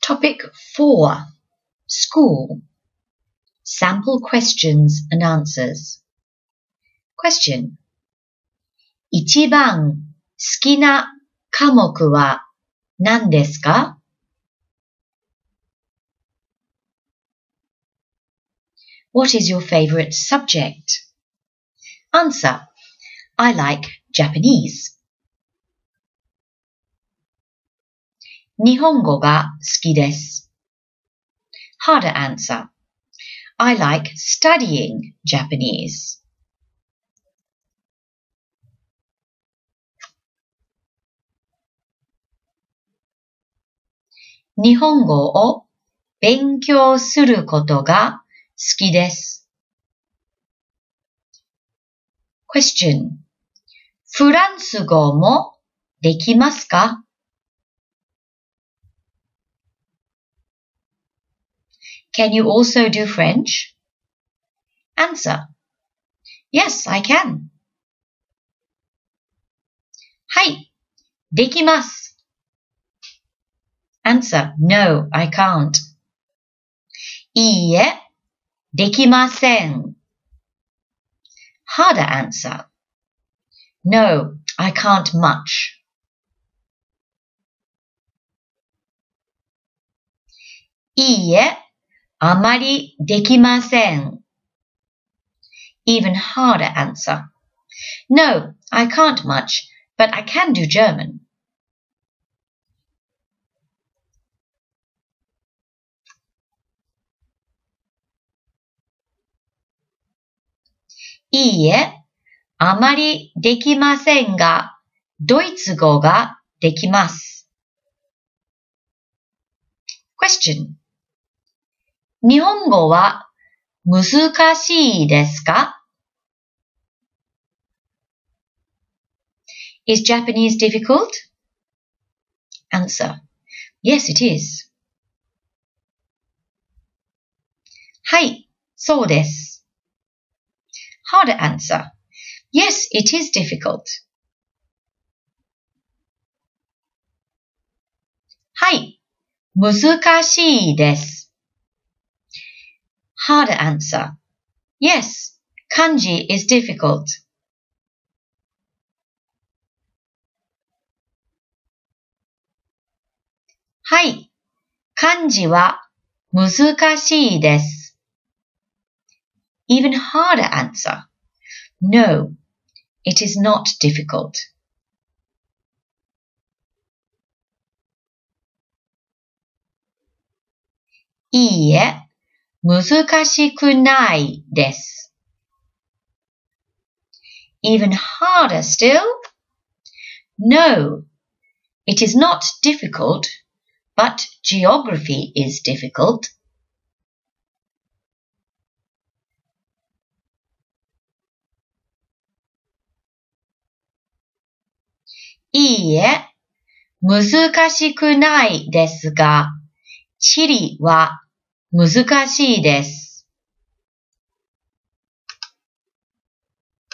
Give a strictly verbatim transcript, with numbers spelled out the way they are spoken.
Topic four. School. Sample questions and answers. Question. 一番好きな科目は何ですか? What is your favorite subject? Answer. I like Japanese. 日本語が好きです。Harder answer. I like studying Japanese. 日本語を勉強することが好きです。Question. フランス語もできますか? Can you also do French? Answer. Yes, I can. はい、できます。Answer. No, I can't. いいえ、できません。Harder answer. No, I can't much. いいえ、あまりできません。Even harder answer. No, I can't much, but I can do German. いいえ、あまりできませんが、ドイツ語ができます。Question. 日本語は難しいですか? Is Japanese difficult? Answer. Yes, it is. はい、そうです。Harder answer. Yes, it is difficult. はい、難しいです。Harder answer. Yes, kanji is difficult. はい、漢字は難しいです。Even harder answer. No, it is not difficult. いいえ、難しくないです。Even harder still? No, it is not difficult, but geography is difficult. いいえ、難しくないですが、地理は難しいです。